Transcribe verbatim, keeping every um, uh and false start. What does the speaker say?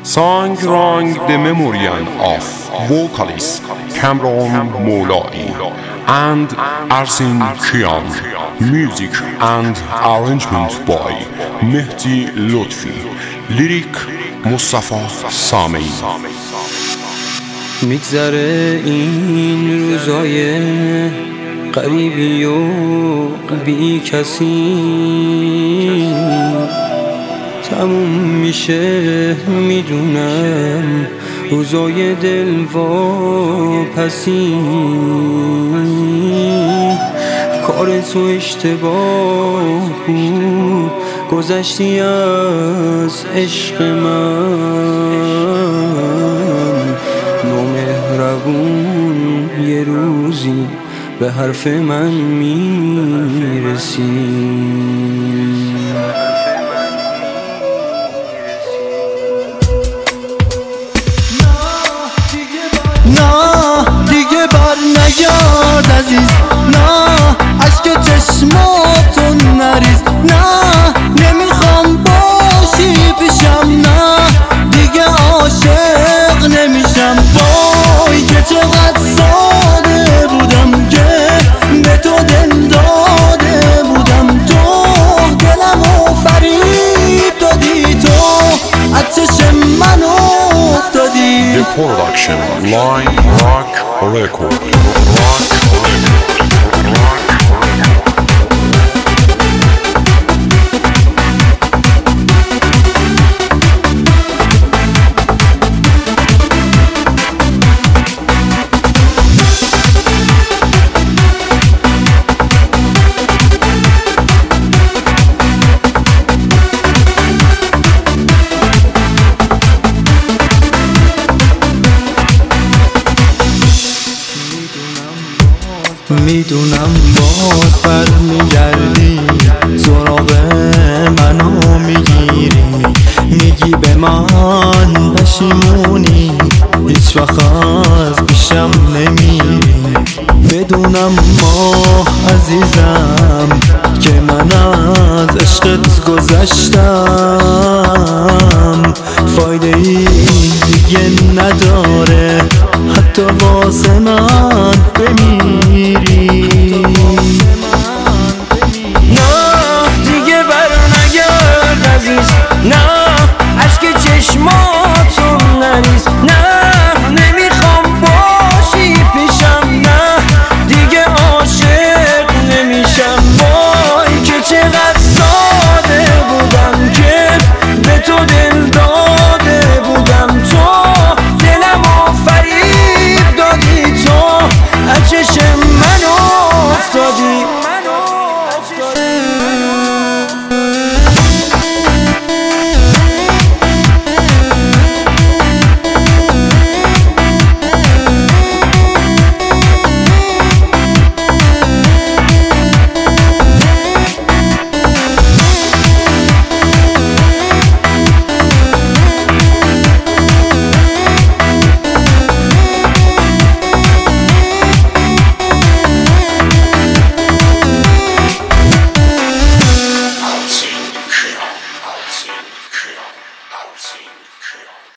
Song Rang the Memorial of vocalist Kamran Moulai and Arsin Kian. Music and arrangement by Mehdi Lotfi. Lyric Mustafa Sami. میگذره این روزای غریبی و بی کسی، تموم میشه میدونم روزای دلواپسی. کار تو اشتباه بود، گذشتی از عشق من. نامهربون یه روزی به حرف من میرسی. نه دیگه بر نگرد عزیز، نه عشق چشماتون نریز، نه نمیخوام باشی پیشم، نه دیگه عاشق نمیشم. وای که چقدر ساده بودم که به تو دل داده بودم، تو دلمو فریب دادی، تو از چشم من افتادی. The production Line Rock Record. Rock میدونم باز برمیگردی، سراغ منو میگیری، میگی به من پشیمونی، هیچ وقت از پیشم نمیری. بدونم ماه عزیزم که من از عشقت گذشتم، فایده ای دیگه نداره حتی واسه من بمیری.